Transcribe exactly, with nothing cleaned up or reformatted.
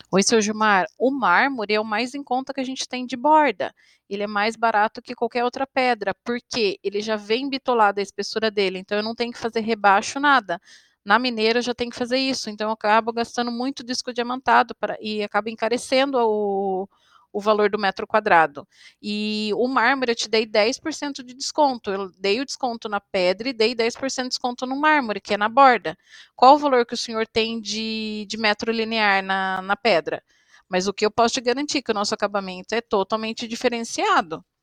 Oi, seu Gilmar. O mármore é o mais em conta que a gente tem de borda. Ele é mais barato que qualquer outra pedra, porque ele já vem bitolado a espessura dele, então eu não tenho que fazer rebaixo, nada. Na mineira eu já tenho que fazer isso, então eu acabo gastando muito disco diamantado para, e acaba encarecendo o, o valor do metro quadrado. E o mármore eu te dei dez por cento de desconto. Eu dei o desconto na pedra e dei dez por cento de desconto no mármore, que é na borda. Qual o valor que o senhor tem de, de metro linear na, na pedra? Mas o que eu posso te garantir é que o nosso acabamento é totalmente diferenciado.